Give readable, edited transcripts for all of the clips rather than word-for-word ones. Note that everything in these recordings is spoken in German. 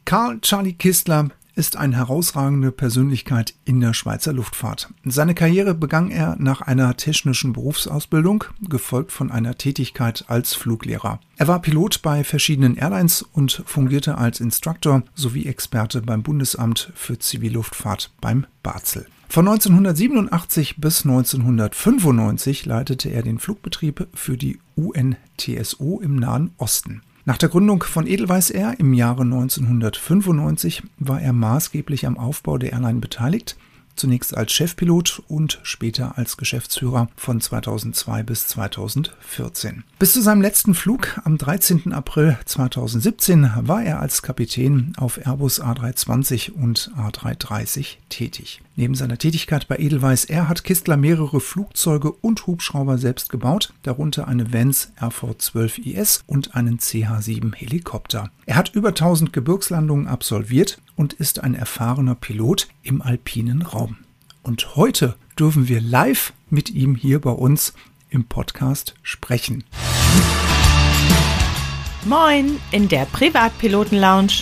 Karl Charlie Kistler ist eine herausragende Persönlichkeit in der Schweizer Luftfahrt. Seine Karriere begann er nach einer technischen Berufsausbildung, gefolgt von einer Tätigkeit als Fluglehrer. Er war Pilot bei verschiedenen Airlines und fungierte als Instructor sowie Experte beim Bundesamt für Zivilluftfahrt beim BAZEL. Von 1987 bis 1995 leitete er den Flugbetrieb für die UNTSO im Nahen Osten. Nach der Gründung von Edelweiss Air im Jahre 1995 war er maßgeblich am Aufbau der Airline beteiligt, zunächst als Chefpilot und später als Geschäftsführer von 2002 bis 2014. Bis zu seinem letzten Flug am 13. April 2017 war er als Kapitän auf Airbus A320 und A330 tätig. Neben seiner Tätigkeit bei Edelweiss Air hat Kistler mehrere Flugzeuge und Hubschrauber selbst gebaut, darunter eine Vance RV-12 und einen CH-7 Helikopter. Er hat über 1000 Gebirgslandungen absolviert und ist ein erfahrener Pilot im alpinen Raum. Und heute dürfen wir live mit ihm hier bei uns im Podcast sprechen. Moin in der Privatpiloten-Lounge.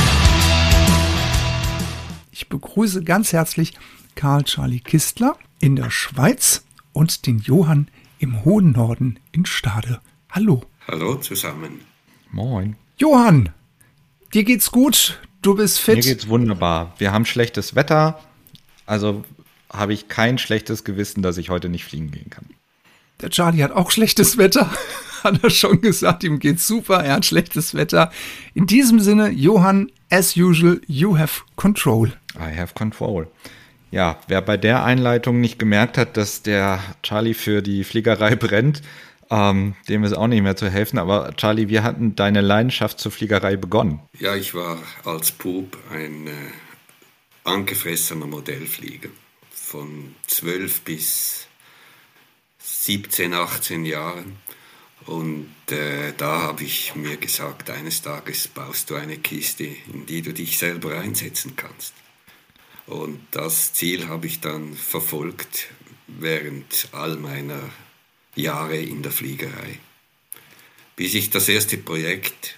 Ich begrüße ganz herzlich Karl Charlie Kistler in der Schweiz und den Johann im hohen Norden in Stade. Hallo. Hallo zusammen. Moin. Johann, dir geht's gut? Du bist fit? Mir geht's wunderbar. Wir haben schlechtes Wetter, also habe ich kein schlechtes Gewissen, dass ich heute nicht fliegen gehen kann. Der Charlie hat auch schlechtes Wetter, hat er schon gesagt, ihm geht's super, er hat schlechtes Wetter. In diesem Sinne, Johann, as usual, you have control. I have control. Ja, wer bei der Einleitung nicht gemerkt hat, dass der Charlie für die Fliegerei brennt, dem ist auch nicht mehr zu helfen. Aber Charlie, wie hat denn deine Leidenschaft zur Fliegerei begonnen? Ja, ich war als Bub ein angefressener Modellflieger. Von 12 bis 17, 18 Jahren. Und da habe ich mir gesagt, eines Tages baust du eine Kiste, in die du dich selber einsetzen kannst. Und das Ziel habe ich dann verfolgt während all meiner Jahre in der Fliegerei. Bis ich das erste Projekt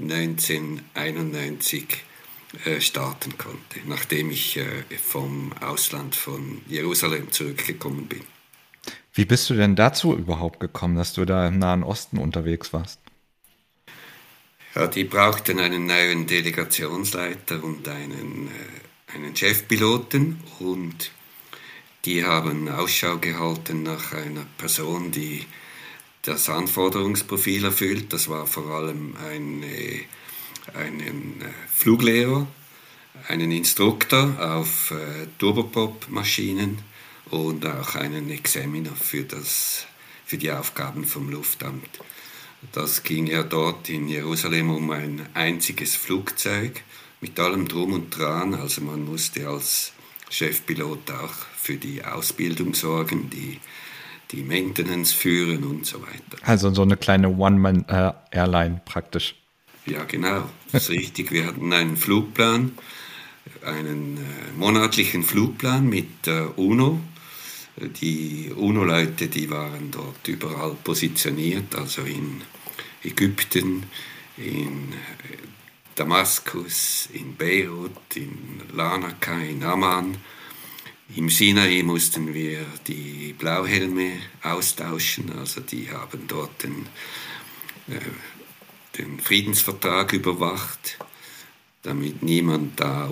1991 starten konnte, nachdem ich vom Ausland von Jerusalem zurückgekommen bin. Wie bist du denn dazu überhaupt gekommen, dass du da im Nahen Osten unterwegs warst? Ja, die brauchten einen neuen Delegationsleiter und einen Chefpiloten und die haben Ausschau gehalten nach einer Person, die das Anforderungsprofil erfüllt. Das war vor allem einen Fluglehrer, einen Instruktor auf Turboprop-Maschinen und auch einen Examiner für die Aufgaben vom Luftamt. Das ging ja dort in Jerusalem um ein einziges Flugzeug mit allem Drum und Dran. Also man musste als Chefpilot auch für die Ausbildung sorgen, die Maintenance führen und so weiter. Also so eine kleine One-Man-Airline praktisch. Ja, genau, das ist richtig. Wir hatten einen Flugplan, einen monatlichen Flugplan mit der UNO. Die UNO-Leute, die waren dort überall positioniert, also in Ägypten, in Damaskus, in Beirut, in Larnaca, in Amman. Im Sinai mussten wir die Blauhelme austauschen, also die haben dort den Friedensvertrag überwacht, damit niemand da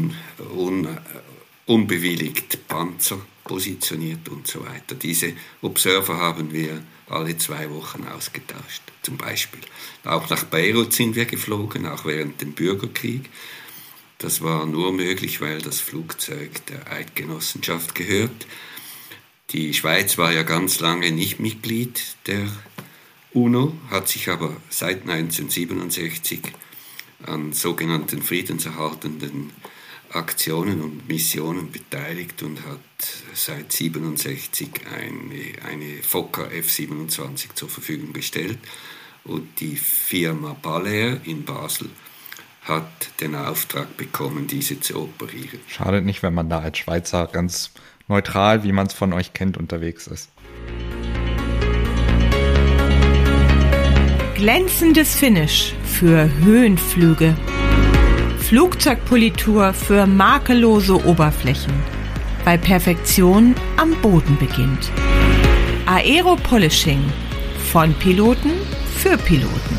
unbewilligt Panzer positioniert und so weiter. Diese Observer haben wir alle 2 Wochen ausgetauscht, zum Beispiel. Auch nach Beirut sind wir geflogen, auch während dem Bürgerkrieg. Das war nur möglich, weil das Flugzeug der Eidgenossenschaft gehört. Die Schweiz war ja ganz lange nicht Mitglied der UNO, hat sich aber seit 1967 an sogenannten friedenserhaltenden Aktionen und Missionen beteiligt und hat seit 1967 eine Fokker F-27 zur Verfügung gestellt. Und die Firma Balair in Basel hat den Auftrag bekommen, diese zu operieren. Schadet nicht, wenn man da als Schweizer ganz neutral, wie man es von euch kennt, unterwegs ist. Glänzendes Finish für Höhenflüge. Flugzeugpolitur für makellose Oberflächen, weil Perfektion am Boden beginnt. Aero-Polishing von Piloten für Piloten.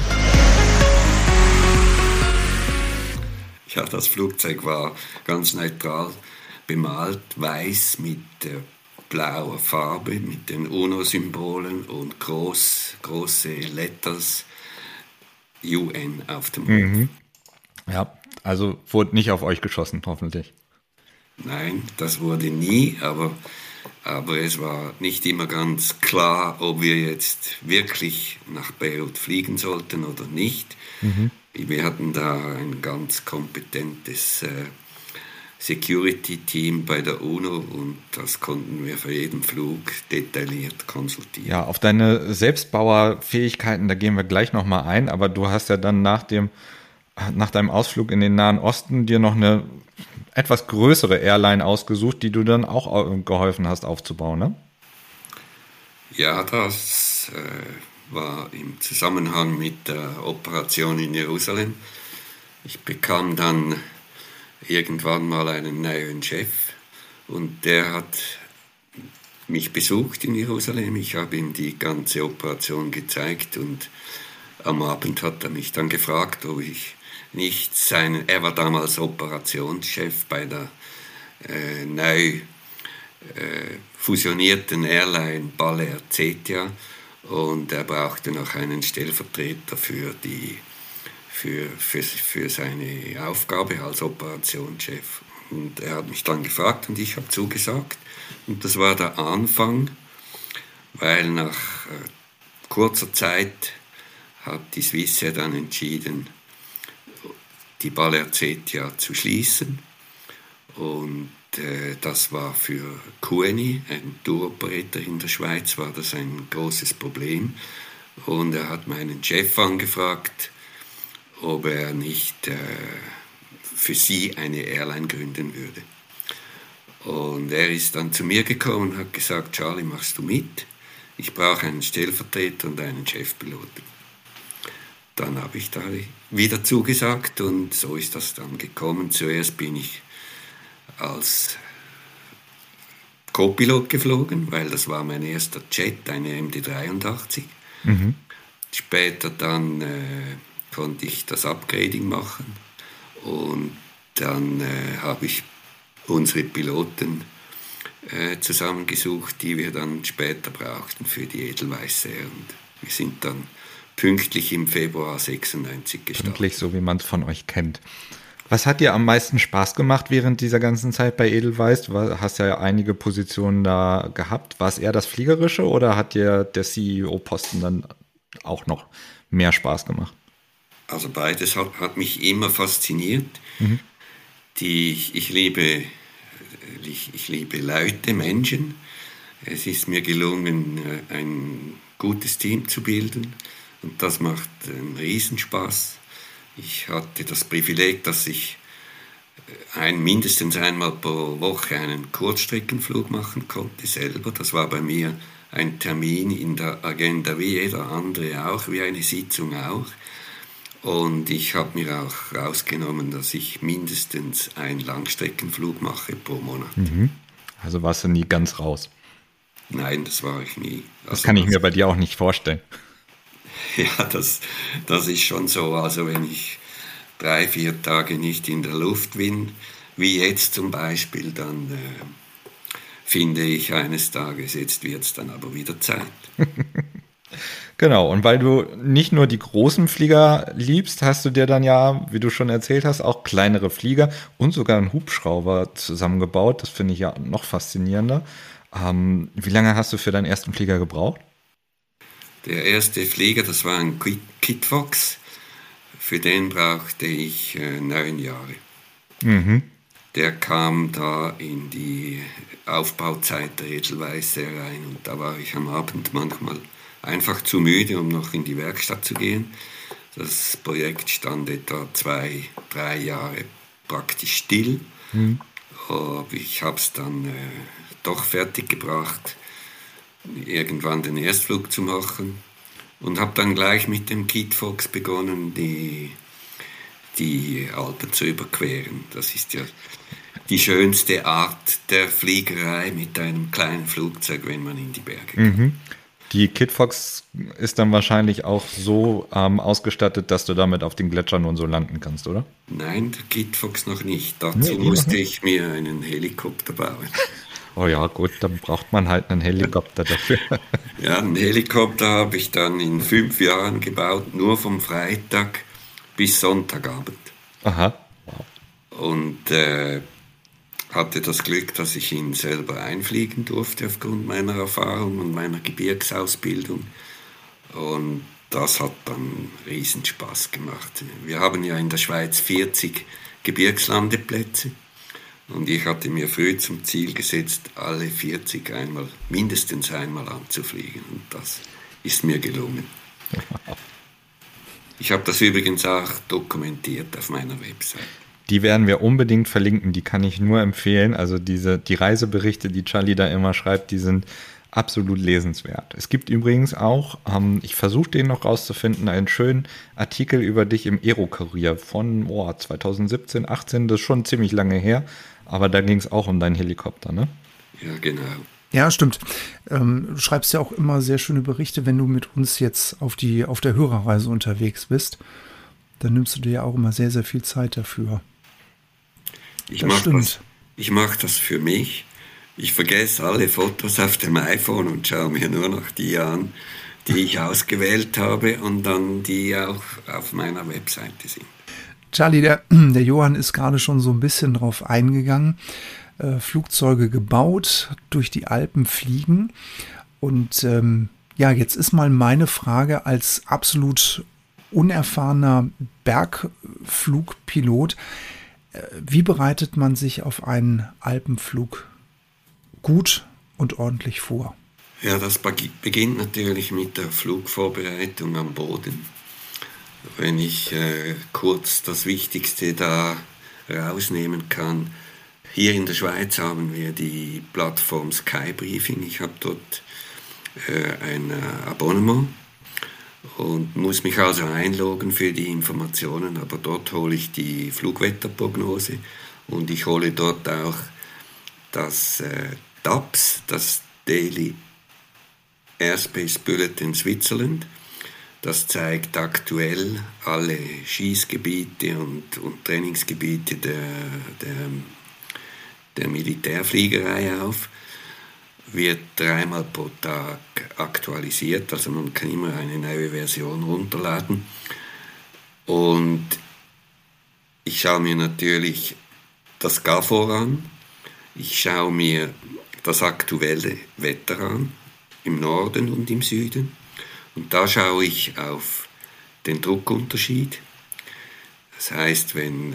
Ja, das Flugzeug war ganz neutral bemalt, weiß mit blauer Farbe, mit den UNO-Symbolen und große Letters UN auf dem Rumpf. Ja, also wurde nicht auf euch geschossen, hoffentlich. Nein, das wurde nie, aber es war nicht immer ganz klar, ob wir jetzt wirklich nach Beirut fliegen sollten oder nicht. Wir hatten da ein ganz kompetentes Security-Team bei der UNO und das konnten wir für jeden Flug detailliert konsultieren. Ja, auf deine Selbstbauerfähigkeiten, da gehen wir gleich nochmal ein, aber du hast ja dann nach deinem Ausflug in den Nahen Osten dir noch eine etwas größere Airline ausgesucht, die du dann auch geholfen hast aufzubauen, ne? Ja, das war im Zusammenhang mit der Operation in Jerusalem. Ich bekam dann irgendwann mal einen neuen Chef und der hat mich besucht in Jerusalem. Ich habe ihm die ganze Operation gezeigt und am Abend hat er mich dann gefragt, ob ich nicht er war damals Operationschef bei der neu fusionierten Airline Balear Zetia und er brauchte noch einen Stellvertreter für seine Aufgabe als Operationschef. Und er hat mich dann gefragt und ich habe zugesagt. Und das war der Anfang, weil nach kurzer Zeit hat die Swissair dann entschieden, die Balear Zetia zu schließen. Und das war für QNI, ein Tour-Operator in der Schweiz, war das ein großes Problem. Und er hat meinen Chef angefragt, ob er nicht für sie eine Airline gründen würde. Und er ist dann zu mir gekommen und hat gesagt, Charlie, machst du mit? Ich brauche einen Stellvertreter und einen Chefpiloten. Dann habe ich da wieder zugesagt und so ist das dann gekommen. Zuerst bin ich als Co-Pilot geflogen, weil das war mein erster Jet, eine MD-83. Später dann konnte ich das Upgrading machen und dann habe ich unsere Piloten zusammengesucht, die wir dann später brauchten für die Edelweiss Air und wir sind dann pünktlich im Februar 96 gestartet. Pünktlich, so wie man es von euch kennt. Was hat dir am meisten Spaß gemacht während dieser ganzen Zeit bei Edelweiss? Du hast ja einige Positionen da gehabt. War es eher das Fliegerische oder hat dir der CEO-Posten dann auch noch mehr Spaß gemacht? Also beides hat mich immer fasziniert. Ich liebe Leute, Menschen. Es ist mir gelungen, ein gutes Team zu bilden und das macht einen Riesenspaß. Ich hatte das Privileg, dass ich mindestens einmal pro Woche einen Kurzstreckenflug machen konnte selber. Das war bei mir ein Termin in der Agenda wie jeder andere auch, wie eine Sitzung auch. Und ich habe mir auch rausgenommen, dass ich mindestens einen Langstreckenflug mache pro Monat. Also warst du nie ganz raus? Nein, das war ich nie. Das kann ich mir bei dir auch nicht vorstellen. Ja, das ist schon so. Also wenn ich 3-4 Tage nicht in der Luft bin, wie jetzt zum Beispiel, dann finde ich eines Tages, jetzt wird es dann aber wieder Zeit. Genau, und weil du nicht nur die großen Flieger liebst, hast du dir dann ja, wie du schon erzählt hast, auch kleinere Flieger und sogar einen Hubschrauber zusammengebaut. Das finde ich ja noch faszinierender. Wie lange hast du für deinen ersten Flieger gebraucht? Der erste Flieger, das war ein Kitfox. Für den brauchte ich 9 Jahre. Der kam da in die Aufbauzeit der Edelweiss rein und da war ich am Abend manchmal einfach zu müde, um noch in die Werkstatt zu gehen. Das Projekt stand etwa 2-3 Jahre praktisch still. Aber ich habe es dann doch fertig gebracht, irgendwann den Erstflug zu machen und habe dann gleich mit dem Kitfox begonnen, die die Alpen zu überqueren. Das ist ja die schönste Art der Fliegerei mit einem kleinen Flugzeug, wenn man in die Berge kann. Die Kitfox ist dann wahrscheinlich auch so ausgestattet, dass du damit auf den Gletschern und so landen kannst, oder? Nein, der Kitfox noch nicht. Dazu musste ich mir einen Helikopter bauen. Oh ja, gut, dann braucht man halt einen Helikopter dafür. Ja, einen Helikopter habe ich dann in 5 Jahren gebaut, nur vom Freitag bis Sonntagabend. Aha, wow. Und hatte das Glück, dass ich ihn selber einfliegen durfte aufgrund meiner Erfahrung und meiner Gebirgsausbildung. Und das hat dann riesen Spaß gemacht. Wir haben ja in der Schweiz 40 Gebirgslandeplätze. Und ich hatte mir früh zum Ziel gesetzt, alle 40 mindestens einmal anzufliegen. Und das ist mir gelungen. Ich habe das übrigens auch dokumentiert auf meiner Website. Die werden wir unbedingt verlinken, die kann ich nur empfehlen. Also die Reiseberichte, die Charlie da immer schreibt, die sind absolut lesenswert. Es gibt übrigens auch, ich versuche den noch rauszufinden, einen schönen Artikel über dich im Aero-Kurier von 2017, 18, das ist schon ziemlich lange her, aber da ging es auch um deinen Helikopter, ne? Ja, genau. Ja, stimmt. Du schreibst ja auch immer sehr schöne Berichte, wenn du mit uns jetzt auf der Hörerreise unterwegs bist. Dann nimmst du dir ja auch immer sehr, sehr viel Zeit dafür. Ich mache das für mich. Ich vergesse alle Fotos auf dem iPhone und schaue mir nur noch die an, die ich ausgewählt habe und dann die auch auf meiner Webseite sind. Charlie, der Johann ist gerade schon so ein bisschen drauf eingegangen. Flugzeuge gebaut, durch die Alpen fliegen. Und jetzt ist mal meine Frage als absolut unerfahrener Bergflugpilot. Wie bereitet man sich auf einen Alpenflug gut und ordentlich vor? Ja, das beginnt natürlich mit der Flugvorbereitung am Boden. Wenn ich kurz das Wichtigste da rausnehmen kann. Hier in der Schweiz haben wir die Plattform Skybriefing. Ich habe dort ein Abonnement und muss mich also einloggen für die Informationen, aber dort hole ich die Flugwetterprognose und ich hole dort auch das DAPS, das Daily Airspace Bulletin Switzerland. Das zeigt aktuell alle Schießgebiete und Trainingsgebiete der Militärfliegerei auf. Wird 3-mal pro Tag aktualisiert, also man kann immer eine neue Version runterladen. Und ich schaue mir natürlich das GAFOR an, ich schaue mir das aktuelle Wetter an, im Norden und im Süden. Und da schaue ich auf den Druckunterschied. Das heißt, wenn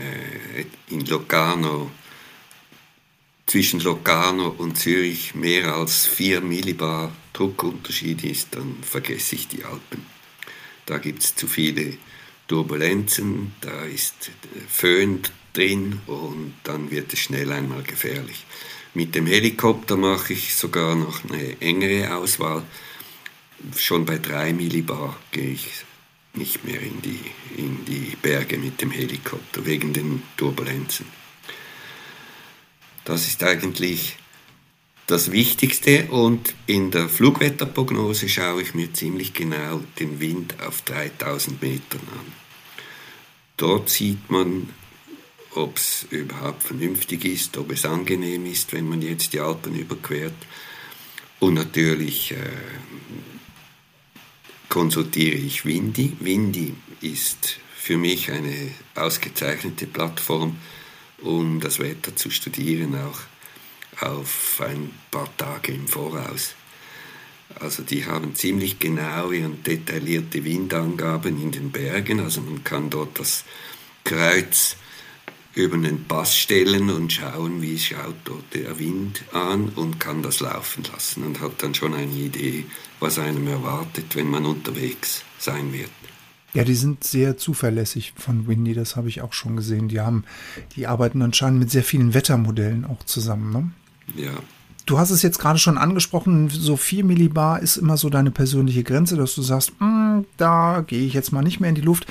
zwischen Locarno und Zürich mehr als 4 Millibar Druckunterschied ist, dann vergesse ich die Alpen. Da gibt es zu viele Turbulenzen, da ist Föhn drin und dann wird es schnell einmal gefährlich. Mit dem Helikopter mache ich sogar noch eine engere Auswahl. Schon bei 3 Millibar gehe ich nicht mehr in die Berge mit dem Helikopter, wegen den Turbulenzen. Das ist eigentlich das Wichtigste und in der Flugwetterprognose schaue ich mir ziemlich genau den Wind auf 3000 Metern an. Dort sieht man, ob es überhaupt vernünftig ist, ob es angenehm ist, wenn man jetzt die Alpen überquert. Und natürlich konsultiere ich Windy. Windy ist für mich eine ausgezeichnete Plattform, um das Wetter zu studieren, auch auf ein paar Tage im Voraus. Also die haben ziemlich genaue und detaillierte Windangaben in den Bergen. Also man kann dort das Kreuz über einen Pass stellen und schauen, wie schaut dort der Wind an und kann das laufen lassen und hat dann schon eine Idee, was einem erwartet, wenn man unterwegs sein wird. Ja, die sind sehr zuverlässig von Windy, das habe ich auch schon gesehen. Die arbeiten anscheinend mit sehr vielen Wettermodellen auch zusammen, ne? Ja. Du hast es jetzt gerade schon angesprochen, so 4 Millibar ist immer so deine persönliche Grenze, dass du sagst, da gehe ich jetzt mal nicht mehr in die Luft.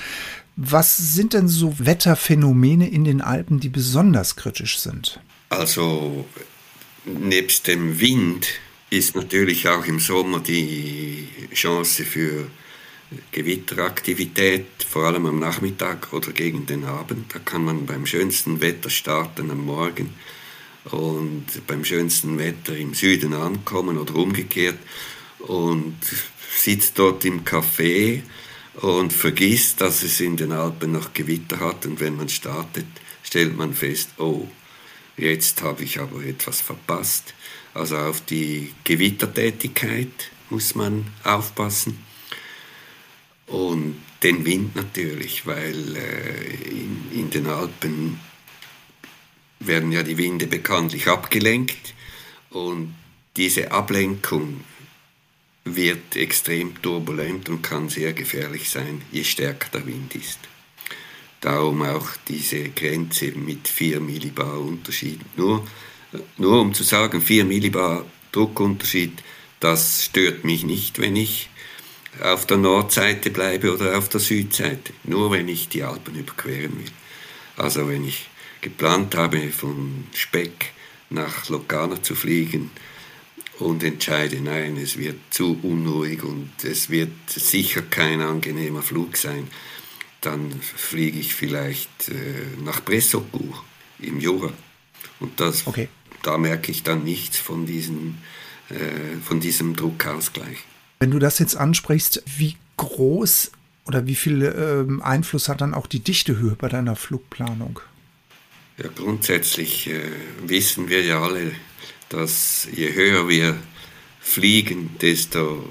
Was sind denn so Wetterphänomene in den Alpen, die besonders kritisch sind? Also nebst dem Wind ist natürlich auch im Sommer die Chance für Gewitteraktivität, vor allem am Nachmittag oder gegen den Abend. Da kann man beim schönsten Wetter starten am Morgen und beim schönsten Wetter im Süden ankommen oder umgekehrt und sitzt dort im Café und vergisst, dass es in den Alpen noch Gewitter hat, und wenn man startet, stellt man fest, oh, jetzt habe ich aber etwas verpasst. Also auf die Gewittertätigkeit muss man aufpassen. Und den Wind natürlich, weil in den Alpen werden ja die Winde bekanntlich abgelenkt, und diese Ablenkung wird extrem turbulent und kann sehr gefährlich sein, je stärker der Wind ist. Darum auch diese Grenze mit 4 Millibar Unterschied. Nur um zu sagen, 4 Millibar Druckunterschied, das stört mich nicht, wenn ich auf der Nordseite bleibe oder auf der Südseite. Nur wenn ich die Alpen überqueren will. Also wenn ich geplant habe, von Speck nach Locarno zu fliegen und entscheide, nein, es wird zu unruhig und es wird sicher kein angenehmer Flug sein, dann fliege ich vielleicht nach Bressocourt im Jura. Und da merke ich dann nichts von diesem Druckausgleich. Wenn du das jetzt ansprichst, wie groß oder wie viel Einfluss hat dann auch die Dichtehöhe bei deiner Flugplanung? Ja, grundsätzlich wissen wir ja alle, dass je höher wir fliegen, desto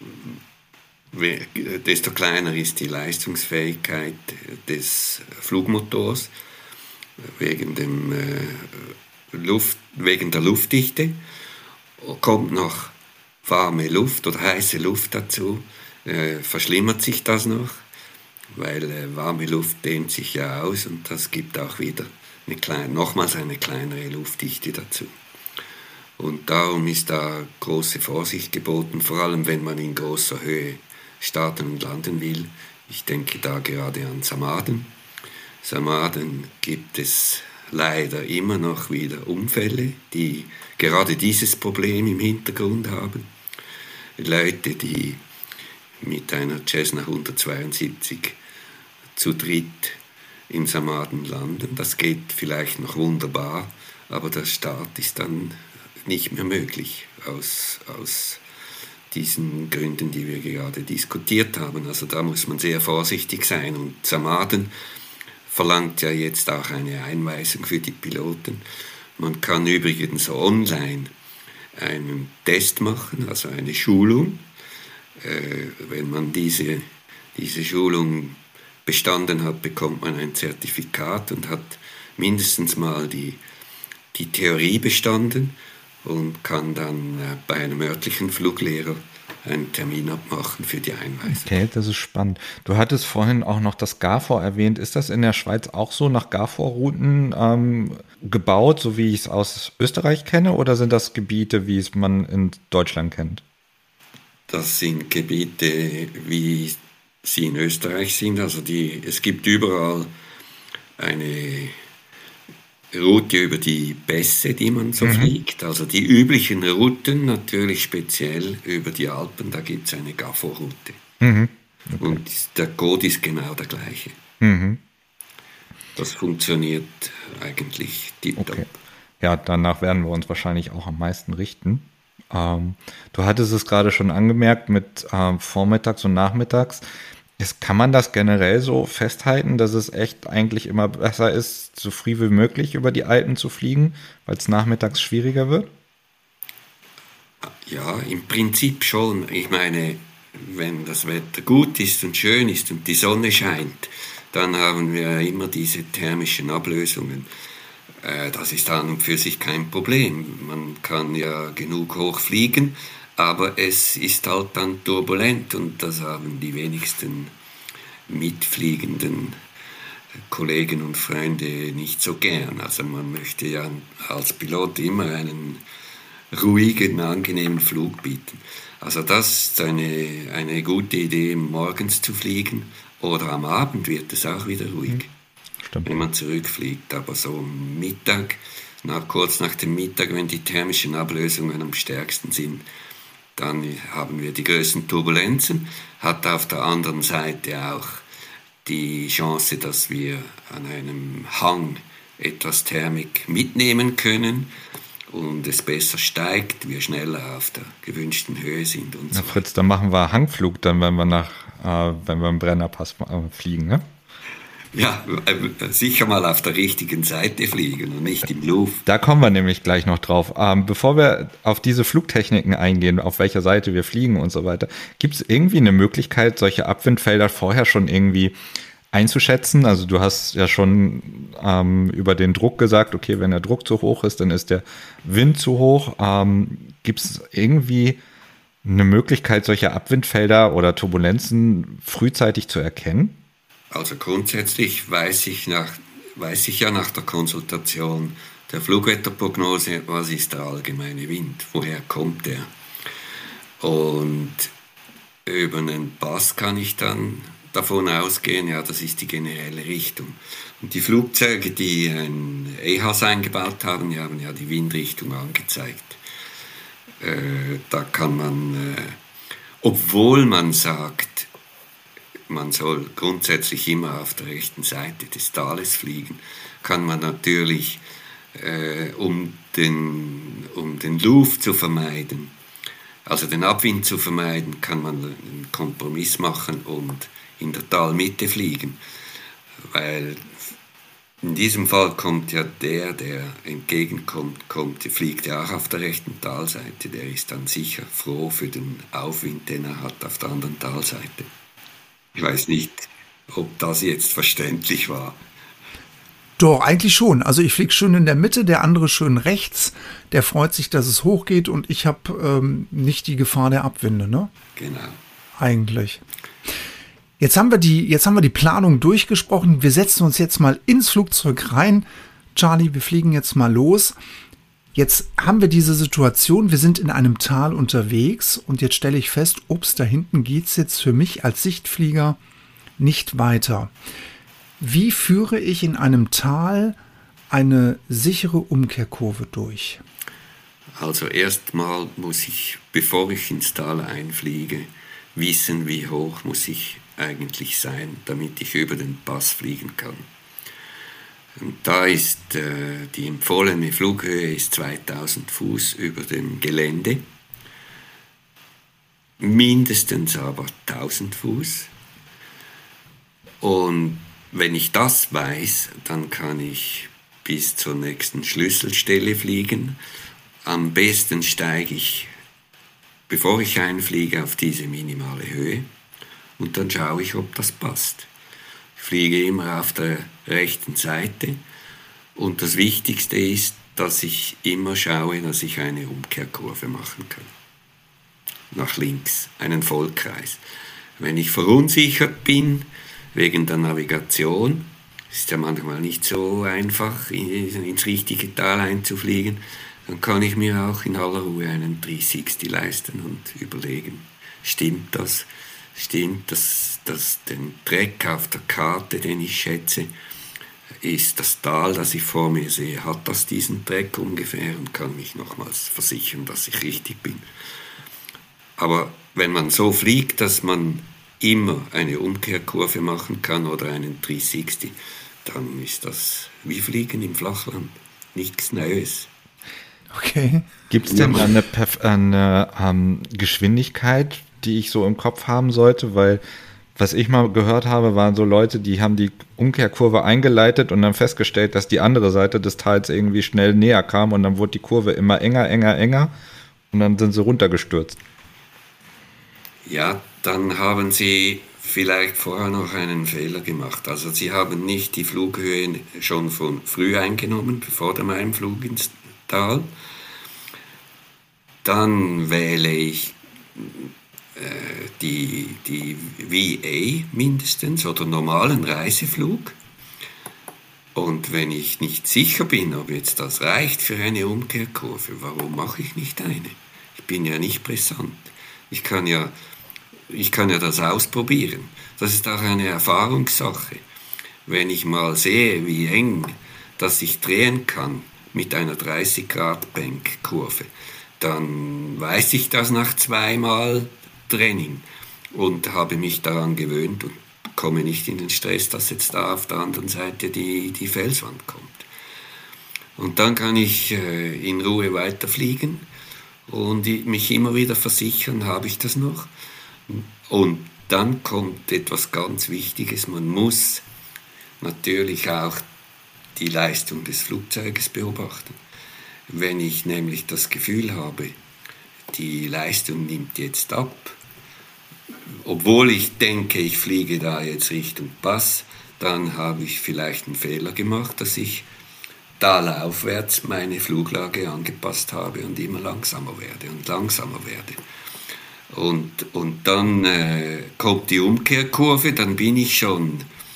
kleiner ist die Leistungsfähigkeit des Flugmotors wegen der Luftdichte. Kommt noch warme Luft oder heiße Luft dazu, verschlimmert sich das noch, weil warme Luft dehnt sich ja aus, und das gibt auch wieder nochmals eine kleinere Luftdichte dazu. Und darum ist da große Vorsicht geboten, vor allem wenn man in großer Höhe starten und landen will. Ich denke da gerade an Samaden. Samaden gibt es leider immer noch wieder Unfälle, die gerade dieses Problem im Hintergrund haben. Leute, die mit einer Cessna 172 zu dritt in Samaden landen. Das geht vielleicht noch wunderbar, aber der Start ist dann nicht mehr möglich aus diesen Gründen, die wir gerade diskutiert haben. Also da muss man sehr vorsichtig sein, und Samaden verlangt ja jetzt auch eine Einweisung für die Piloten. Man kann übrigens online einen Test machen, also eine Schulung. Wenn man diese Schulung bestanden hat, bekommt man ein Zertifikat und hat mindestens mal die Theorie bestanden und kann dann bei einem örtlichen Fluglehrer einen Termin abmachen für die Einweisung. Okay, das ist spannend. Du hattest vorhin auch noch das GAFOR erwähnt. Ist das in der Schweiz auch so nach GAFOR-Routen gebaut, so wie ich es aus Österreich kenne, oder sind das Gebiete, wie es man in Deutschland kennt? Das sind Gebiete, wie sie in Österreich sind. Also es gibt überall eine Route über die Pässe, die man so fliegt. Also die üblichen Routen, natürlich speziell über die Alpen, da gibt es eine GAFOR-Route. Okay. Und der Code ist genau der gleiche. Das funktioniert eigentlich tiptop. Okay. Ja, danach werden wir uns wahrscheinlich auch am meisten richten. Du hattest es gerade schon angemerkt mit vormittags und nachmittags. Kann man das generell so festhalten, dass es echt eigentlich immer besser ist, so früh wie möglich über die Alpen zu fliegen, weil es nachmittags schwieriger wird? Ja, im Prinzip schon. Ich meine, wenn das Wetter gut ist und schön ist und die Sonne scheint, dann haben wir immer diese thermischen Ablösungen. Das ist an und für sich kein Problem. Man kann ja genug hoch fliegen, aber es ist halt dann turbulent, und das haben die wenigsten mitfliegenden Kollegen und Freunde nicht so gern. Also man möchte ja als Pilot immer einen ruhigen, angenehmen Flug bieten. Also das ist eine gute Idee, morgens zu fliegen, Oder am Abend wird es auch wieder ruhig, Stimmt. wenn man zurückfliegt. Aber so am Mittag, kurz nach dem Mittag, wenn die thermischen Ablösungen am stärksten sind, dann haben wir die größten Turbulenzen. Hat auf der anderen Seite auch die Chance, dass wir an einem Hang etwas Thermik mitnehmen können und es besser steigt, wir schneller auf der gewünschten Höhe sind. Und Na Fritz, dann machen wir Hangflug, dann wenn wir im Brennerpass fliegen, ne? Ja, sicher mal auf der richtigen Seite fliegen und nicht im Luft. Da kommen wir nämlich gleich noch drauf. Bevor wir auf diese Flugtechniken eingehen, auf welcher Seite wir fliegen und so weiter, gibt es irgendwie eine Möglichkeit, solche Abwindfelder vorher schon irgendwie einzuschätzen? Also du hast ja schon über den Druck gesagt, okay, wenn der Druck zu hoch ist, dann ist der Wind zu hoch. Gibt es irgendwie eine Möglichkeit, solche Abwindfelder oder Turbulenzen frühzeitig zu erkennen? Also grundsätzlich weiß ich ja nach der Konsultation der Flugwetterprognose, was ist der allgemeine Wind, woher kommt der. Und über einen Pass kann ich dann davon ausgehen, ja, das ist die generelle Richtung. Und die Flugzeuge, die ein EHAS eingebaut haben, die haben ja die Windrichtung angezeigt. Da kann man, obwohl man sagt, man soll grundsätzlich immer auf der rechten Seite des Tales fliegen, kann man natürlich, um den Luft zu vermeiden, also den Abwind zu vermeiden, kann man einen Kompromiss machen und in der Talmitte fliegen. Weil in diesem Fall kommt ja der entgegenkommt, fliegt ja auch auf der rechten Talseite. Der ist dann sicher froh für den Aufwind, den er hat auf der anderen Talseite. Ich weiß nicht, ob das jetzt verständlich war. Doch, eigentlich schon. Also ich fliege schön in der Mitte, der andere schön rechts. Der freut sich, dass es hochgeht und ich habe nicht die Gefahr der Abwinde, ne? Genau. Eigentlich. Jetzt haben wir die Planung durchgesprochen. Wir setzen uns jetzt mal ins Flugzeug rein. Charlie, wir fliegen jetzt mal los. Jetzt haben wir diese Situation, wir sind in einem Tal unterwegs und jetzt stelle ich fest, ups, da hinten geht es jetzt für mich als Sichtflieger nicht weiter. Wie führe ich in einem Tal eine sichere Umkehrkurve durch? Also erstmal muss ich, bevor ich ins Tal einfliege, wissen, wie hoch muss ich eigentlich sein, damit ich über den Pass fliegen kann. Und da ist die empfohlene Flughöhe ist 2000 Fuß über dem Gelände, mindestens aber 1000 Fuß. Und wenn ich das weiß, dann kann ich bis zur nächsten Schlüsselstelle fliegen. Am besten steige ich, bevor ich einfliege, auf diese minimale Höhe und dann schaue ich, ob das passt. Ich fliege immer auf der rechten Seite und das Wichtigste ist, dass ich immer schaue, dass ich eine Umkehrkurve machen kann. Nach links, einen Vollkreis. Wenn ich verunsichert bin, wegen der Navigation, ist ja manchmal nicht so einfach, ins richtige Tal einzufliegen, dann kann ich mir auch in aller Ruhe einen 360 leisten und überlegen, stimmt das? Stimmt, dass den Dreck auf der Karte, den ich schätze, ist das Tal, das ich vor mir sehe, hat das diesen Dreck ungefähr und kann mich nochmals versichern, dass ich richtig bin. Aber wenn man so fliegt, dass man immer eine Umkehrkurve machen kann oder einen 360, dann ist das wie Fliegen im Flachland, nichts Neues. Okay. Gibt es denn eine Geschwindigkeit, die ich so im Kopf haben sollte? Weil, was ich mal gehört habe, waren so Leute, die haben die Umkehrkurve eingeleitet und dann festgestellt, dass die andere Seite des Tals irgendwie schnell näher kam und dann wurde die Kurve immer enger und dann sind sie runtergestürzt. Ja, dann haben sie vielleicht vorher noch einen Fehler gemacht. Also sie haben nicht die Flughöhe schon von früh eingenommen, bevor dem Einflug ins Tal. Dann wähle ich die VA mindestens oder normalen Reiseflug. Und wenn ich nicht sicher bin, ob jetzt das reicht für eine Umkehrkurve, warum mache ich nicht eine? Ich bin ja nicht brisant. Ich kann ja ich kann ja das ausprobieren. Das ist auch eine Erfahrungssache. Wenn ich mal sehe, wie eng das ich drehen kann mit einer 30-Grad-Bankkurve, dann weiß ich das nach 2-mal Training und habe mich daran gewöhnt und komme nicht in den Stress, dass jetzt da auf der anderen Seite die Felswand kommt. Und dann kann ich in Ruhe weiterfliegen und mich immer wieder versichern, habe ich das noch. Und dann kommt etwas ganz Wichtiges, man muss natürlich auch die Leistung des Flugzeuges beobachten. Wenn ich nämlich das Gefühl habe, die Leistung nimmt jetzt ab, obwohl ich denke, ich fliege da jetzt Richtung Pass, dann habe ich vielleicht einen Fehler gemacht, dass ich talaufwärts meine Fluglage angepasst habe und immer langsamer werde und langsamer werde. Und dann kommt die Umkehrkurve, dann bin ich schon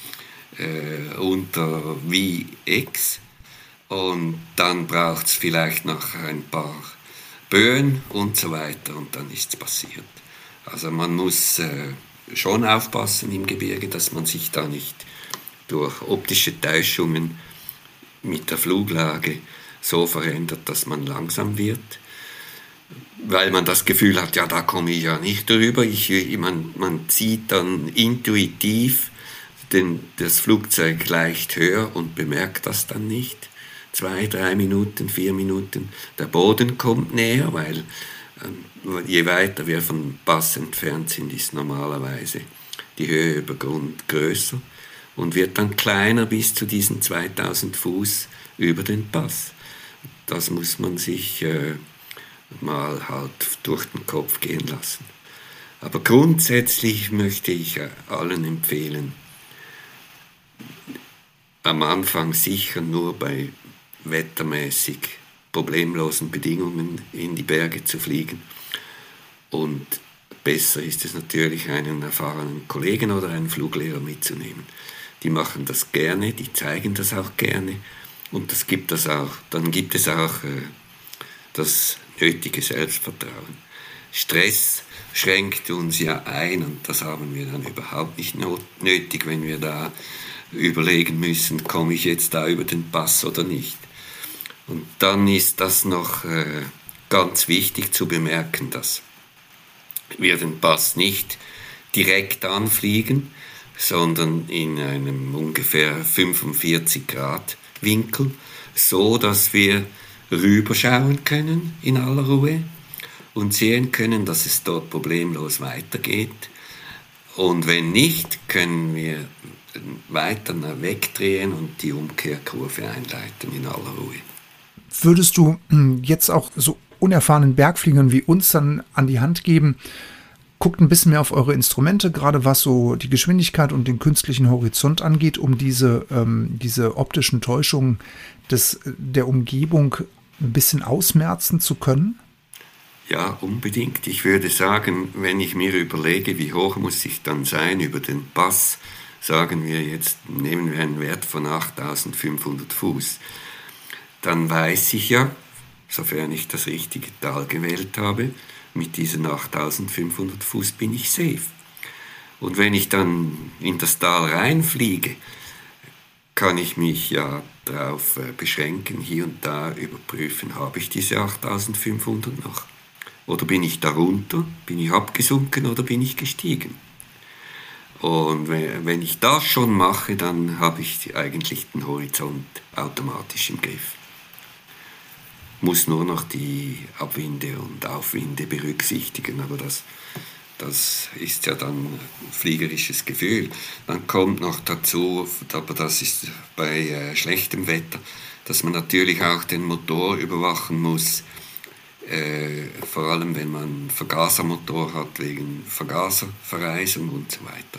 unter Vx und dann braucht es vielleicht noch ein paar Böen und so weiter und dann ist es passiert. Also man muss schon aufpassen im Gebirge, dass man sich da nicht durch optische Täuschungen mit der Fluglage so verändert, dass man langsam wird, weil man das Gefühl hat, ja, da komme ich ja nicht drüber. Man zieht dann intuitiv das Flugzeug leicht höher und bemerkt das dann nicht. 2, 3 Minuten, 4 Minuten, der Boden kommt näher, weil je weiter wir vom Pass entfernt sind, ist normalerweise die Höhe über Grund größer und wird dann kleiner bis zu diesen 2000 Fuß über den Pass. Das muss man sich mal halt durch den Kopf gehen lassen. Aber grundsätzlich möchte ich allen empfehlen, am Anfang sicher nur bei wettermäßig problemlosen Bedingungen in die Berge zu fliegen. Und besser ist es natürlich, einen erfahrenen Kollegen oder einen Fluglehrer mitzunehmen. Die machen das gerne, die zeigen das auch gerne und dann gibt es auch das nötige Selbstvertrauen. Stress schränkt uns ja ein und das haben wir dann überhaupt nicht nötig, wenn wir da überlegen müssen, komme ich jetzt da über den Pass oder nicht. Und dann ist das noch ganz wichtig zu bemerken, dass wir den Pass nicht direkt anfliegen, sondern in einem ungefähr 45 Grad Winkel, so dass wir rüberschauen können in aller Ruhe und sehen können, dass es dort problemlos weitergeht. Und wenn nicht, können wir weiter wegdrehen und die Umkehrkurve einleiten in aller Ruhe. Würdest du jetzt auch so unerfahrenen Bergfliegern wie uns dann an die Hand geben, guckt ein bisschen mehr auf eure Instrumente, gerade was so die Geschwindigkeit und den künstlichen Horizont angeht, um diese optischen Täuschungen der Umgebung ein bisschen ausmerzen zu können? Ja, unbedingt. Ich würde sagen, wenn ich mir überlege, wie hoch muss ich dann sein über den Pass, sagen wir jetzt, nehmen wir einen Wert von 8500 Fuß, dann weiß ich ja, sofern ich das richtige Tal gewählt habe, mit diesen 8500 Fuß bin ich safe. Und wenn ich dann in das Tal reinfliege, kann ich mich ja darauf beschränken, hier und da überprüfen, habe ich diese 8500 noch? Oder bin ich darunter? Bin ich abgesunken oder bin ich gestiegen? Und wenn ich das schon mache, dann habe ich eigentlich den Horizont automatisch im Griff. Muss nur noch die Abwinde und Aufwinde berücksichtigen, aber das ist ja dann ein fliegerisches Gefühl. Dann kommt noch dazu, aber das ist bei schlechtem Wetter, dass man natürlich auch den Motor überwachen muss, vor allem wenn man Vergasermotor hat, wegen Vergaservereisung und so weiter.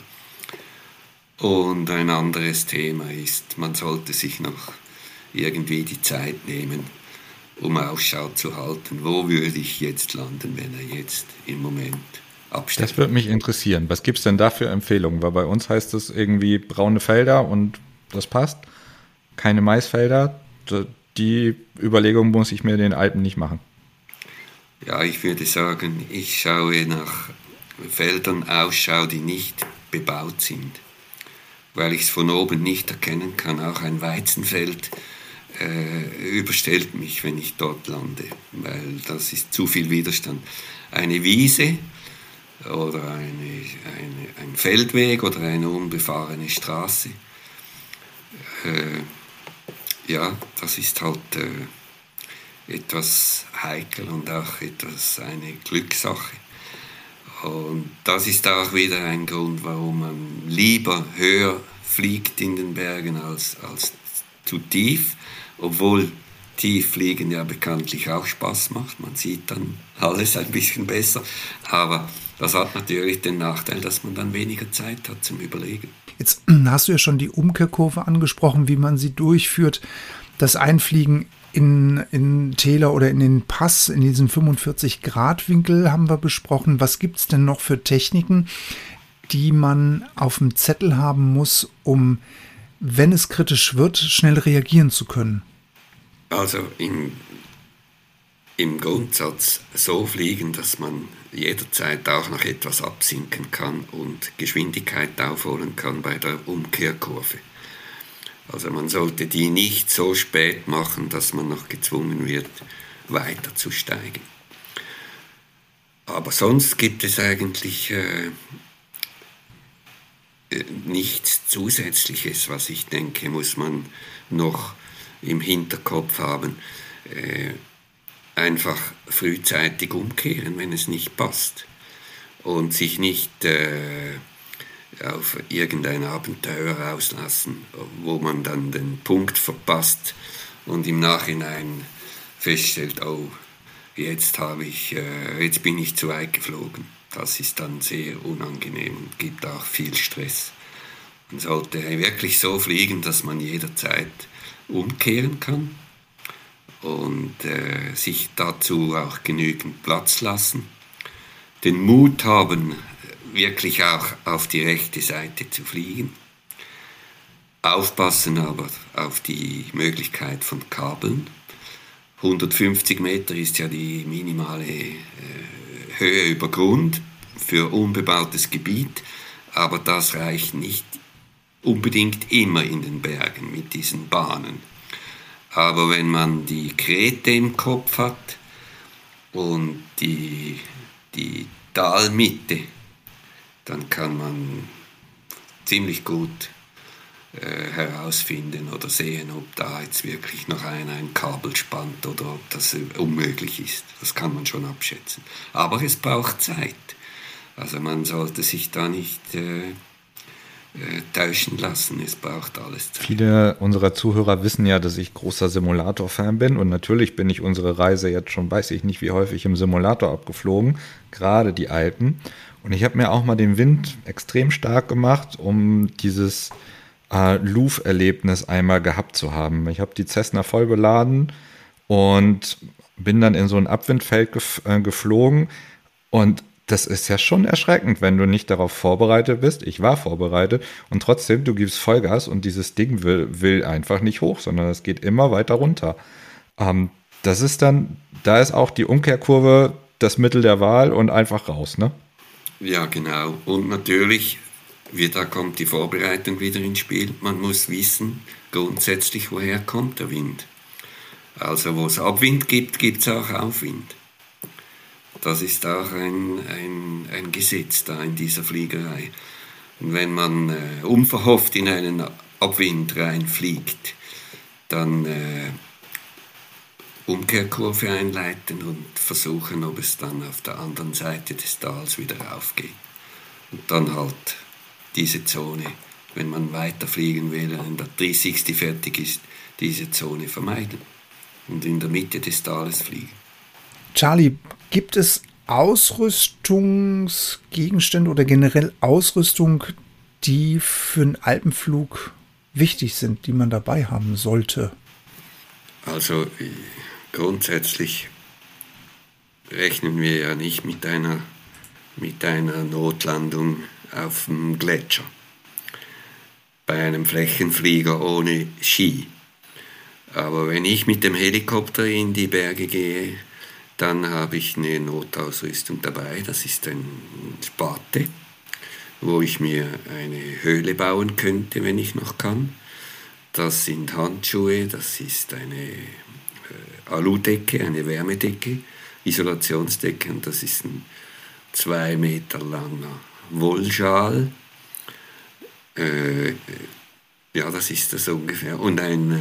Und ein anderes Thema ist, man sollte sich noch irgendwie die Zeit nehmen, um Ausschau zu halten, wo würde ich jetzt landen, wenn er jetzt im Moment abstellt. Das würde mich interessieren. Was gibt es denn da für Empfehlungen? Weil bei uns heißt es irgendwie braune Felder und das passt. Keine Maisfelder. Die Überlegung muss ich mir in den Alpen nicht machen. Ja, ich würde sagen, ich schaue nach Feldern ausschaue, die nicht bebaut sind, weil ich es von oben nicht erkennen kann. Auch ein Weizenfeld überstellt mich, wenn ich dort lande, weil das ist zu viel Widerstand. Eine Wiese oder ein Feldweg oder eine unbefahrene Straße, ja, das ist halt etwas heikel und auch eine Glückssache. Und das ist auch wieder ein Grund, warum man lieber höher fliegt in den Bergen als zu tief, obwohl Tieffliegen ja bekanntlich auch Spaß macht. Man sieht dann alles ein bisschen besser, aber das hat natürlich den Nachteil, dass man dann weniger Zeit hat zum Überlegen. Jetzt hast du ja schon die Umkehrkurve angesprochen, wie man sie durchführt. Das Einfliegen in Täler oder in den Pass, in diesen 45-Grad-Winkel haben wir besprochen. Was gibt es denn noch für Techniken, die man auf dem Zettel haben muss, um, wenn es kritisch wird, schnell reagieren zu können? Also im Grundsatz so fliegen, dass man jederzeit auch noch etwas absinken kann und Geschwindigkeit aufholen kann bei der Umkehrkurve. Also man sollte die nicht so spät machen, dass man noch gezwungen wird, weiter zu steigen. Aber sonst gibt es eigentlich nichts Zusätzliches, was ich denke, muss man noch im Hinterkopf haben. Einfach frühzeitig umkehren, wenn es nicht passt. Und sich nicht auf irgendein Abenteuer auslassen, wo man dann den Punkt verpasst und im Nachhinein feststellt, oh, jetzt bin ich zu weit geflogen. Das ist dann sehr unangenehm und gibt auch viel Stress. Man sollte wirklich so fliegen, dass man jederzeit umkehren kann und sich dazu auch genügend Platz lassen. Den Mut haben, wirklich auch auf die rechte Seite zu fliegen. Aufpassen aber auf die Möglichkeit von Kabeln. 150 Meter ist ja die minimale Höhe über Grund für unbebautes Gebiet, aber das reicht nicht unbedingt immer in den Bergen mit diesen Bahnen. Aber wenn man die Krete im Kopf hat und die Talmitte, dann kann man ziemlich gut herausfinden oder sehen, ob da jetzt wirklich noch ein Kabel spannt oder ob das unmöglich ist. Das kann man schon abschätzen. Aber es braucht Zeit. Also man sollte sich da nicht täuschen lassen, es braucht alles Zeit. Viele unserer Zuhörer wissen ja, dass ich großer Simulator-Fan bin und natürlich bin ich unsere Reise jetzt schon, weiß ich nicht wie häufig, im Simulator abgeflogen, gerade die Alpen. Und ich habe mir auch mal den Wind extrem stark gemacht, um dieses Louvre-Erlebnis einmal gehabt zu haben. Ich habe die Cessna voll beladen und bin dann in so ein Abwindfeld geflogen und das ist ja schon erschreckend, wenn du nicht darauf vorbereitet bist. Ich war vorbereitet und trotzdem, du gibst Vollgas und dieses Ding will einfach nicht hoch, sondern es geht immer weiter runter. Das ist dann, da ist auch die Umkehrkurve das Mittel der Wahl und einfach raus, ne? Ja, genau. Und natürlich, da kommt die Vorbereitung wieder ins Spiel. Man muss wissen, grundsätzlich, woher kommt der Wind. Also, wo es Abwind gibt, gibt es auch Aufwind. Das ist auch ein Gesetz da in dieser Fliegerei. Und wenn man unverhofft in einen Abwind reinfliegt, dann Umkehrkurve einleiten und versuchen, ob es dann auf der anderen Seite des Tals wieder raufgeht. Und dann halt diese Zone, wenn man weiterfliegen will, wenn der 360 fertig ist, diese Zone vermeiden und in der Mitte des Tales fliegen. Charlie, gibt es Ausrüstungsgegenstände oder generell Ausrüstung, die für einen Alpenflug wichtig sind, die man dabei haben sollte? Also grundsätzlich rechnen wir ja nicht mit einer Notlandung auf dem Gletscher. Bei einem Flächenflieger ohne Ski. Aber wenn ich mit dem Helikopter in die Berge gehe, Dann habe ich eine Notausrüstung dabei, das ist ein Spate, wo ich mir eine Höhle bauen könnte, wenn ich noch kann. Das sind Handschuhe, das ist eine Aludecke, eine Wärmedecke, Isolationsdecke, und das ist ein 2 Meter langer Wollschal. Ja, das ist das ungefähr. Und ein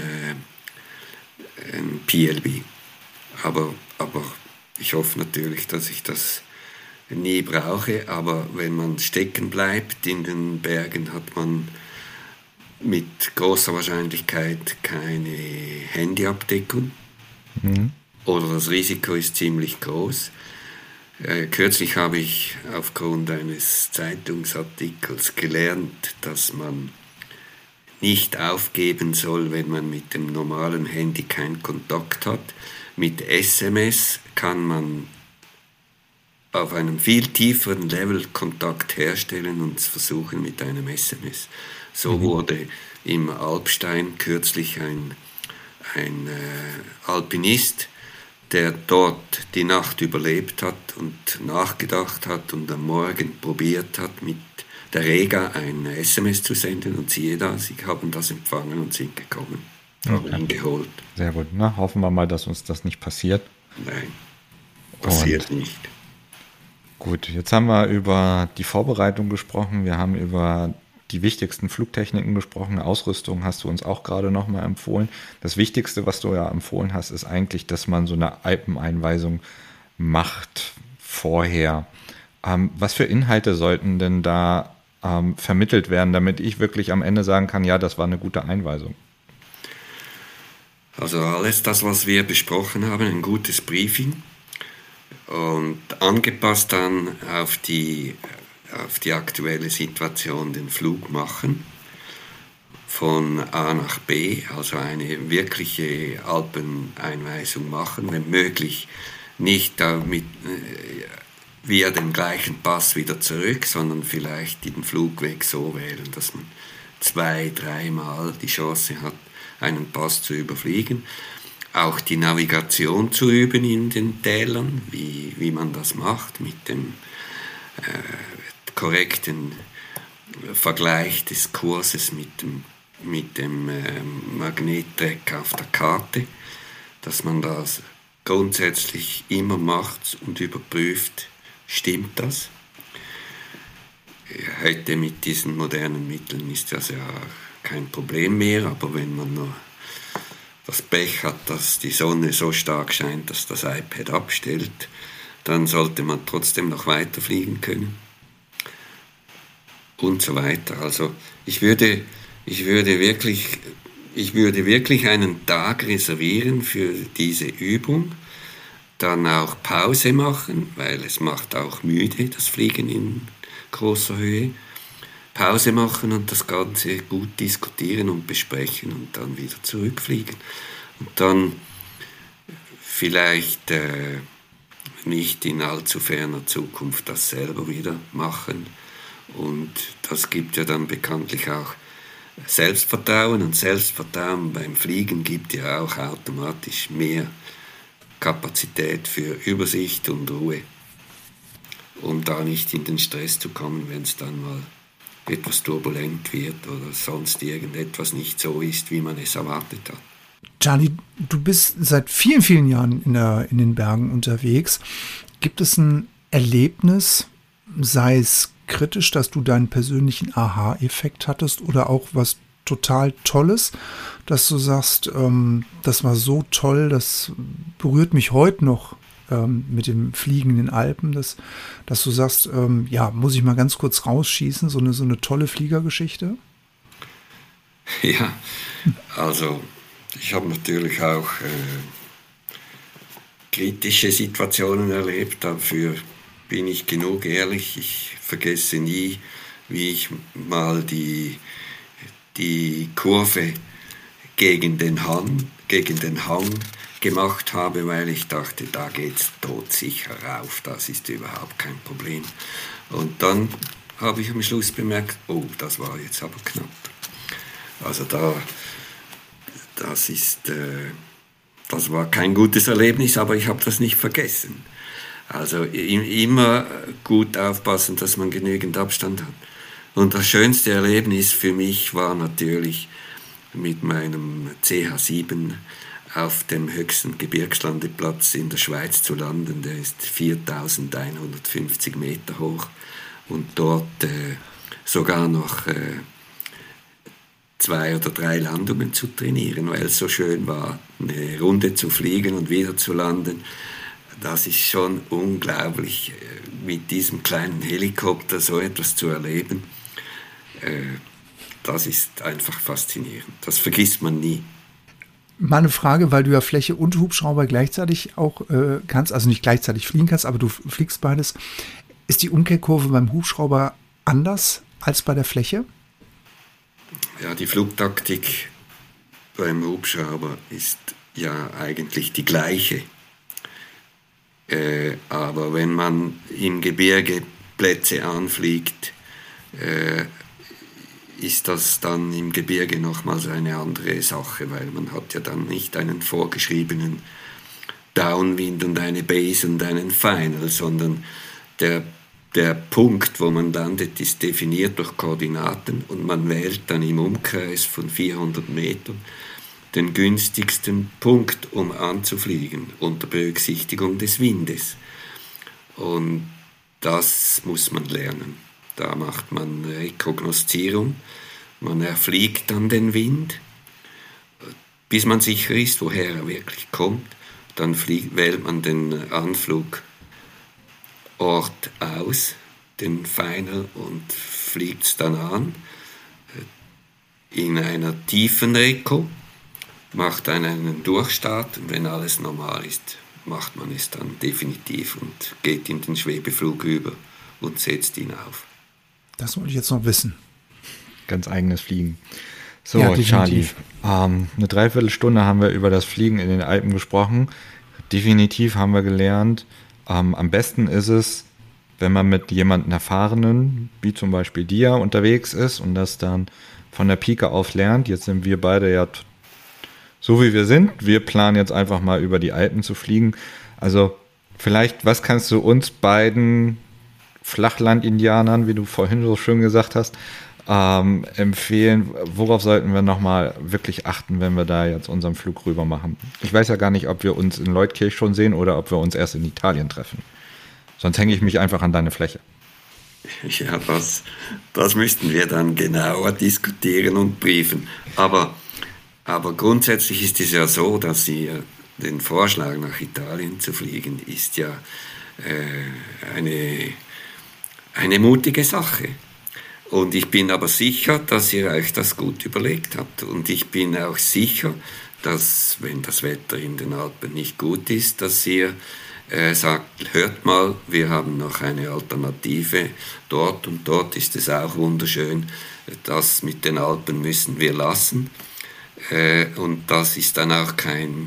PLB. Aber ich hoffe natürlich, dass ich das nie brauche. Aber wenn man stecken bleibt in den Bergen, hat man mit großer Wahrscheinlichkeit keine Handyabdeckung. Oder das Risiko ist ziemlich groß. Kürzlich habe ich aufgrund eines Zeitungsartikels gelernt, dass man nicht aufgeben soll, wenn man mit dem normalen Handy keinen Kontakt hat. Mit SMS kann man auf einem viel tieferen Level Kontakt herstellen und es versuchen mit einem SMS. So wurde im Alpstein kürzlich ein Alpinist, der dort die Nacht überlebt hat und nachgedacht hat und am Morgen probiert hat, mit der Rega ein SMS zu senden, und siehe da, sie haben das empfangen und sind gekommen, haben ihn geholt. Sehr gut, na, hoffen wir mal, dass uns das nicht passiert. Nein, passiert nicht. Gut, jetzt haben wir über die Vorbereitung gesprochen, wir haben über die wichtigsten Flugtechniken gesprochen, Ausrüstung hast du uns auch gerade nochmal empfohlen. Das Wichtigste, was du ja empfohlen hast, ist eigentlich, dass man so eine Alpeneinweisung macht vorher. Was für Inhalte sollten denn da vermittelt werden, damit ich wirklich am Ende sagen kann, ja, das war eine gute Einweisung? Also alles das, was wir besprochen haben, ein gutes Briefing und angepasst dann auf die aktuelle Situation den Flug machen, von A nach B, also eine wirkliche Alpeneinweisung machen, wenn möglich nicht damit via den gleichen Pass wieder zurück, sondern vielleicht den Flugweg so wählen, dass man 2-3 Mal die Chance hat, einen Pass zu überfliegen. Auch die Navigation zu üben in den Tälern, wie man das macht mit dem korrekten Vergleich des Kurses mit dem Magnettreck auf der Karte, dass man das grundsätzlich immer macht und überprüft, stimmt das? Heute mit diesen modernen Mitteln ist das ja kein Problem mehr, aber wenn man nur das Pech hat, dass die Sonne so stark scheint, dass das iPad abstellt, dann sollte man trotzdem noch weiterfliegen können. Und so weiter. Also ich würde wirklich einen Tag reservieren für diese Übung, dann auch Pause machen, weil es macht auch müde, das Fliegen in großer Höhe. Pause machen und das Ganze gut diskutieren und besprechen und dann wieder zurückfliegen. Und dann vielleicht nicht in allzu ferner Zukunft das selber wieder machen. Und das gibt ja dann bekanntlich auch Selbstvertrauen. Und Selbstvertrauen beim Fliegen gibt ja auch automatisch mehr Kapazität für Übersicht und Ruhe, um da nicht in den Stress zu kommen, wenn es dann mal etwas turbulent wird oder sonst irgendetwas nicht so ist, wie man es erwartet hat. Charlie, du bist seit vielen, vielen Jahren in den Bergen unterwegs. Gibt es ein Erlebnis, sei es kritisch, dass du deinen persönlichen Aha-Effekt hattest oder auch was total Tolles, dass du sagst, das war so toll, das berührt mich heute noch mit dem Fliegen in den Alpen, dass du sagst, ja, muss ich mal ganz kurz rausschießen, so eine tolle Fliegergeschichte? Ja, also ich habe natürlich auch kritische Situationen erlebt, dafür bin ich genug ehrlich. Ich vergesse nie, wie ich mal die Kurve gegen den Hang gemacht habe, weil ich dachte, da geht's todsicher rauf, das ist überhaupt kein Problem. Und dann habe ich am Schluss bemerkt, oh, das war jetzt aber knapp. Also das ist das war kein gutes Erlebnis, aber ich habe das nicht vergessen. Also immer gut aufpassen, dass man genügend Abstand hat. Und das schönste Erlebnis für mich war natürlich mit meinem CH7 auf dem höchsten Gebirgslandeplatz in der Schweiz zu landen. Der ist 4150 Meter hoch und dort sogar noch 2 oder 3 Landungen zu trainieren, weil es so schön war, eine Runde zu fliegen und wieder zu landen. Das ist schon unglaublich, mit diesem kleinen Helikopter so etwas zu erleben. Das ist einfach faszinierend. Das vergisst man nie. Mal eine Frage, weil du ja Fläche und Hubschrauber gleichzeitig auch kannst, also nicht gleichzeitig fliegen kannst, aber du fliegst beides. Ist die Umkehrkurve beim Hubschrauber anders als bei der Fläche? Ja, die Flugtaktik beim Hubschrauber ist ja eigentlich die gleiche. Aber wenn man im Gebirge Plätze anfliegt, ist das dann im Gebirge nochmals eine andere Sache, weil man hat ja dann nicht einen vorgeschriebenen Downwind und eine Base und einen Final, sondern der Punkt, wo man landet, ist definiert durch Koordinaten und man wählt dann im Umkreis von 400 Metern den günstigsten Punkt, um anzufliegen, unter Berücksichtigung des Windes. Und das muss man lernen. Da macht man Rekognoszierung, man erfliegt dann den Wind, bis man sicher ist, woher er wirklich kommt. Dann wählt man den Anflugort aus, den Final, und fliegt es dann an in einer tiefen Reko, macht dann einen Durchstart und wenn alles normal ist, macht man es dann definitiv und geht in den Schwebeflug über und setzt ihn auf. Das wollte ich jetzt noch wissen. Ganz eigenes Fliegen. So, Ja, Charlie, definitiv. eine Dreiviertelstunde haben wir über das Fliegen in den Alpen gesprochen. Definitiv haben wir gelernt, am besten ist es, wenn man mit jemandem Erfahrenen, wie zum Beispiel dir, unterwegs ist und das dann von der Pike auf lernt. Jetzt sind wir beide ja so, wie wir sind. Wir planen jetzt einfach mal über die Alpen zu fliegen. Also vielleicht, was kannst du uns beiden Flachland-Indianern, wie du vorhin so schön gesagt hast, empfehlen? Worauf sollten wir nochmal wirklich achten, wenn wir da jetzt unseren Flug rüber machen? Ich weiß ja gar nicht, ob wir uns in Leutkirch schon sehen oder ob wir uns erst in Italien treffen. Sonst hänge ich mich einfach an deine Fläche. Ja, das müssten wir dann genauer diskutieren und briefen. Aber grundsätzlich ist es ja so, dass den Vorschlag, nach Italien zu fliegen, ist ja eine mutige Sache. Und ich bin aber sicher, dass ihr euch das gut überlegt habt. Und ich bin auch sicher, dass, wenn das Wetter in den Alpen nicht gut ist, dass ihr sagt, hört mal, wir haben noch eine Alternative dort und dort ist es auch wunderschön. Das mit den Alpen müssen wir lassen. Und das ist dann auch kein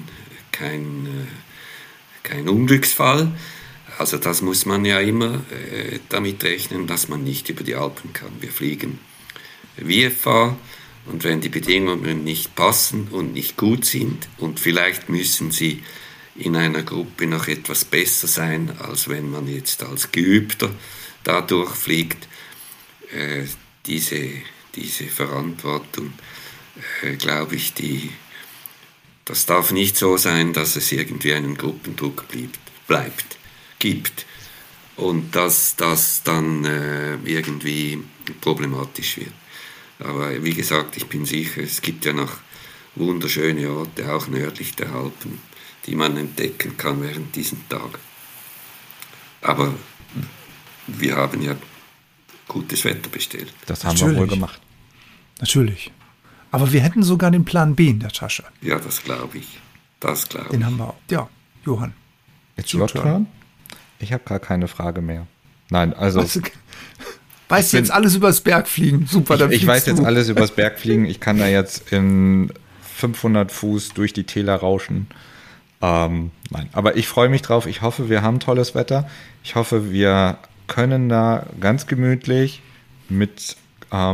Unglücksfall. Also das muss man ja immer damit rechnen, dass man nicht über die Alpen kann. Wir fliegen VFA und wenn die Bedingungen nicht passen und nicht gut sind und vielleicht müssen sie in einer Gruppe noch etwas besser sein, als wenn man jetzt als Geübter da durchfliegt, diese Verantwortung, glaube ich, das darf nicht so sein, dass es irgendwie einen Gruppendruck gibt und dass das dann irgendwie problematisch wird. Aber wie gesagt, ich bin sicher, es gibt ja noch wunderschöne Orte, auch nördlich der Alpen, die man entdecken kann während diesem Tag. Aber wir haben ja gutes Wetter bestellt. Das haben wir wohl gemacht. Natürlich. Aber wir hätten sogar den Plan B in der Tasche. Ja, das glaube ich. Den haben wir auch. Ja, Johann. Jetzt your turn? Ich habe gar keine Frage mehr. Nein, also... Weißt du jetzt alles übers Bergfliegen? Super, ich weiß jetzt alles übers Bergfliegen. Ich kann da jetzt in 500 Fuß durch die Täler rauschen. Nein, aber ich freue mich drauf. Ich hoffe, wir haben tolles Wetter. Ich hoffe, wir können da ganz gemütlich mit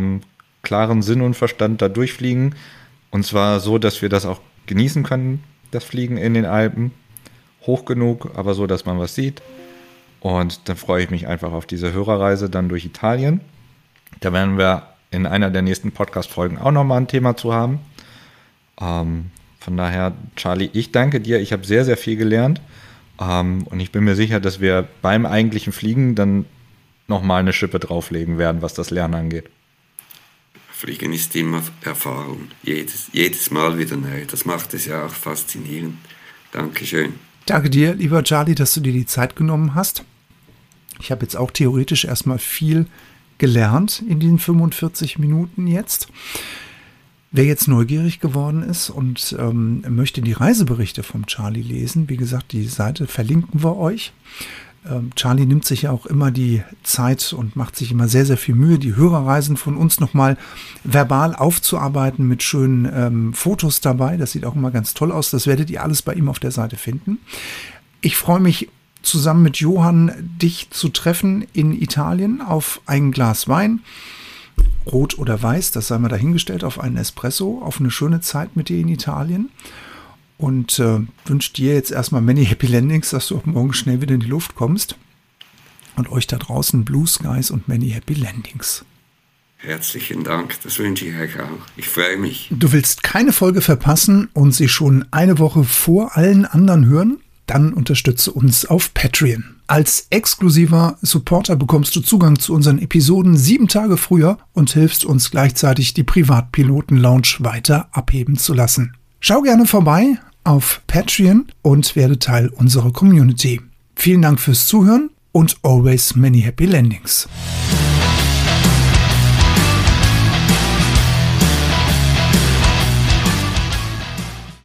klaren Sinn und Verstand da durchfliegen. Und zwar so, dass wir das auch genießen können. das Fliegen in den Alpen. Hoch genug, aber so, dass man was sieht. Und dann freue ich mich einfach auf diese Hörerreise dann durch Italien. Da werden wir in einer der nächsten Podcast-Folgen auch nochmal ein Thema zu haben. Von daher, Charlie, ich danke dir. Ich habe sehr, sehr viel gelernt. Und ich bin mir sicher, dass wir beim eigentlichen Fliegen dann nochmal eine Schippe drauflegen werden, was das Lernen angeht. Fliegen ist immer Erfahrung. Jedes Mal wieder neu. Das macht es ja auch faszinierend. Dankeschön. Danke dir, lieber Charlie, dass du dir die Zeit genommen hast. Ich habe jetzt auch theoretisch erstmal viel gelernt in den 45 Minuten jetzt. Wer jetzt neugierig geworden ist und möchte die Reiseberichte vom Charlie lesen, wie gesagt, die Seite verlinken wir euch. Charlie nimmt sich ja auch immer die Zeit und macht sich immer sehr, sehr viel Mühe, die Hörerreisen von uns nochmal verbal aufzuarbeiten mit schönen Fotos dabei. Das sieht auch immer ganz toll aus. Das werdet ihr alles bei ihm auf der Seite finden. Ich freue mich, zusammen mit Johann dich zu treffen in Italien auf ein Glas Wein. Rot oder weiß, das sei mal dahingestellt, auf einen Espresso, auf eine schöne Zeit mit dir in Italien. Und wünsche dir jetzt erstmal many happy landings, dass du auch morgen schnell wieder in die Luft kommst. Und euch da draußen Blue Skies und many happy landings. Herzlichen Dank, das wünsche ich euch auch. Ich freue mich. Du willst keine Folge verpassen und sie schon eine Woche vor allen anderen hören? Dann unterstütze uns auf Patreon. Als exklusiver Supporter bekommst du Zugang zu unseren Episoden 7 Tage früher und hilfst uns gleichzeitig, die Privatpiloten-Lounge weiter abheben zu lassen. Schau gerne vorbei auf Patreon und werde Teil unserer Community. Vielen Dank fürs Zuhören und always many happy landings.